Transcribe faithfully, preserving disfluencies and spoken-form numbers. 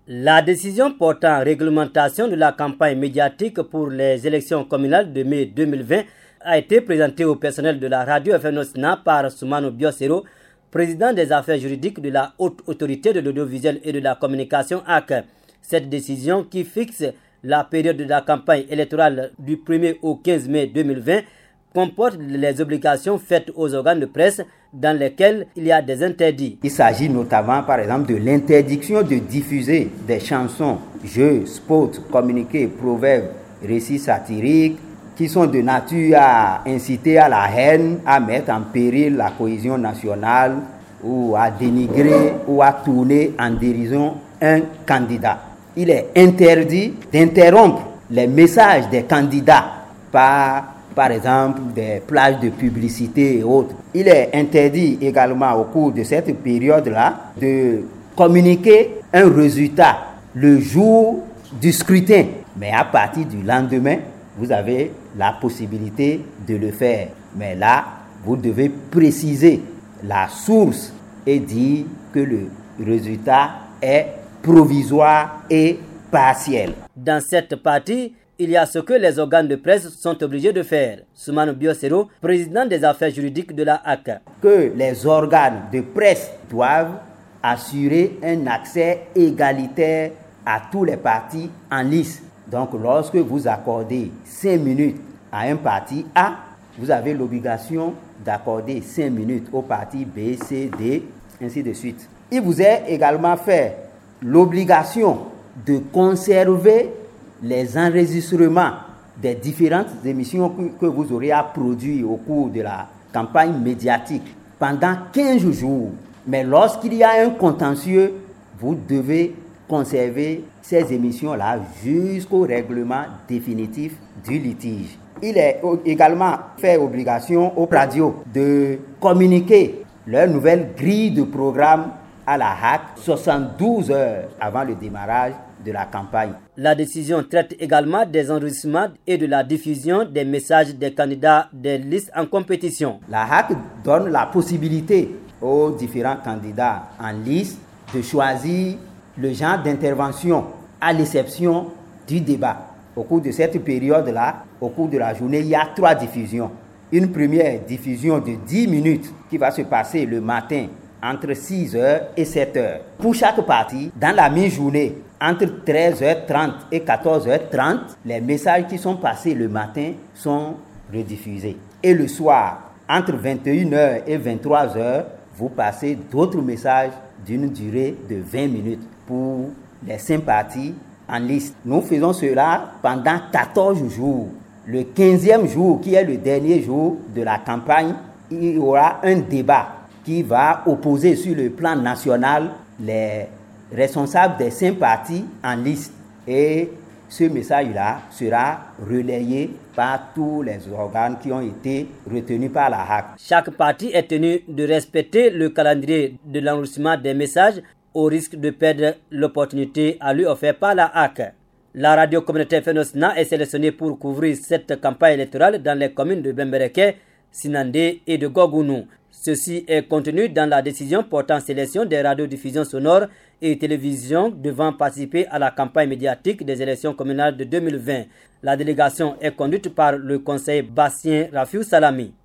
La décision portant réglementation de la campagne médiatique pour les élections communales de mai deux mille vingt a été présentée au personnel de la radio F M Osna par Soumano Biosero, président des affaires juridiques de la Haute Autorité de l'Audiovisuel et de la Communication A C. Cette décision, qui fixe la période de la campagne électorale du premier au quinze mai deux mille vingt, comporte les obligations faites aux organes de presse dans lesquels il y a des interdits. Il s'agit notamment, par exemple, de l'interdiction de diffuser des chansons, jeux, spots, communiqués, proverbes, récits satiriques, qui sont de nature à inciter à la haine, à mettre en péril la cohésion nationale ou à dénigrer ou à tourner en dérision un candidat. Il est interdit d'interrompre les messages des candidats par, par exemple, des plages de publicité et autres. Il est interdit également au cours de cette période-là de communiquer un résultat le jour du scrutin. Mais à partir du lendemain, vous avez la possibilité de le faire. Mais là, vous devez préciser la source et dire que le résultat est provisoire et partiel. Dans cette partie, il y a ce que les organes de presse sont obligés de faire. Soumano Biosero, président des affaires juridiques de la A C. Que les organes de presse doivent assurer un accès égalitaire à tous les partis en lice. Donc, lorsque vous accordez cinq minutes à un parti A, vous avez l'obligation d'accorder cinq minutes au parti B, C, D, ainsi de suite. Il vous est également fait l'obligation de conserver les enregistrements des différentes émissions que, que vous aurez à produire au cours de la campagne médiatique pendant quinze jours. Mais lorsqu'il y a un contentieux, vous devez conserver ces émissions-là jusqu'au règlement définitif du litige. Il est également fait obligation aux radios de communiquer leur nouvelle grille de programme à la H A C soixante-douze heures avant le démarrage de la campagne. La décision traite également des enregistrements et de la diffusion des messages des candidats des listes en compétition. La H A C donne la possibilité aux différents candidats en liste de choisir le genre d'intervention à l'exception du débat. Au cours de cette période-là, au cours de la journée, il y a trois diffusions. Une première diffusion de dix minutes qui va se passer le matin entre six heures et sept heures. Pour chaque parti, dans la mi-journée, entre treize heures trente et quatorze heures trente, les messages qui sont passés le matin sont rediffusés. Et le soir, entre vingt et une heures et vingt-trois heures, vous passez d'autres messages d'une durée de vingt minutes pour les cinq partis en liste. Nous faisons cela pendant quatorze jours. Le quinzième jour, qui est le dernier jour de la campagne, il y aura un débat qui va opposer sur le plan national les responsables des cinq partis en liste. Et ce message-là sera relayé par tous les organes qui ont été retenus par la H A C. Chaque parti est tenu de respecter le calendrier de l'enregistrement des messages au risque de perdre l'opportunité à lui offerte par la H A C. La radio communautaire F M Osna est sélectionnée pour couvrir cette campagne électorale dans les communes de Bembereke, Sinandé et de Gogounou. Ceci est contenu dans la décision portant sélection des radiodiffusions sonores et télévision devant participer à la campagne médiatique des élections communales de deux mille vingt. La délégation est conduite par le conseiller Bastien Rafiou Salami.